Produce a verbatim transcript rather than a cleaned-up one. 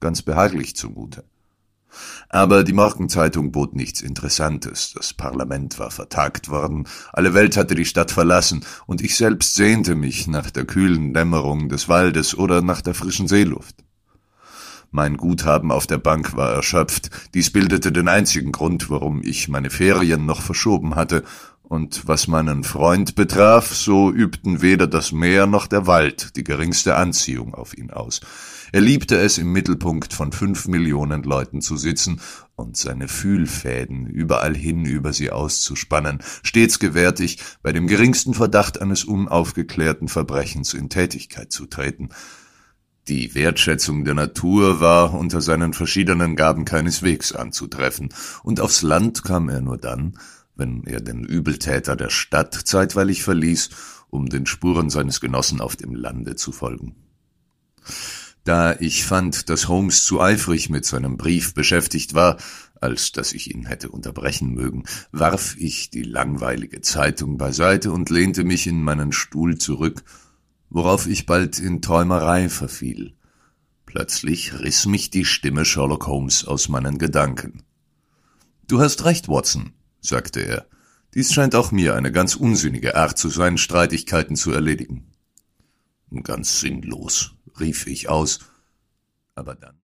ganz behaglich zumute. Aber die Morgenzeitung bot nichts Interessantes, das Parlament war vertagt worden, alle Welt hatte die Stadt verlassen, und ich selbst sehnte mich nach der kühlen Dämmerung des Waldes oder nach der frischen Seeluft. Mein Guthaben auf der Bank war erschöpft, dies bildete den einzigen Grund, warum ich meine Ferien noch verschoben hatte, und was meinen Freund betraf, so übten weder das Meer noch der Wald die geringste Anziehung auf ihn aus. Er liebte es, im Mittelpunkt von fünf Millionen Leuten zu sitzen und seine Fühlfäden überall hin über sie auszuspannen, stets gewärtig, bei dem geringsten Verdacht eines unaufgeklärten Verbrechens in Tätigkeit zu treten. Die Wertschätzung der Natur war unter seinen verschiedenen Gaben keineswegs anzutreffen, und aufs Land kam er nur dann, wenn er den Übeltäter der Stadt zeitweilig verließ, um den Spuren seines Genossen auf dem Lande zu folgen. Da ich fand, dass Holmes zu eifrig mit seinem Brief beschäftigt war, als dass ich ihn hätte unterbrechen mögen, warf ich die langweilige Zeitung beiseite und lehnte mich in meinen Stuhl zurück, worauf ich bald in Träumerei verfiel. Plötzlich riss mich die Stimme Sherlock Holmes aus meinen Gedanken. »Du hast recht, Watson«, sagte er. »Dies scheint auch mir eine ganz unsinnige Art zu sein, Streitigkeiten zu erledigen.« »Ganz sinnlos«, rief ich aus, aber dann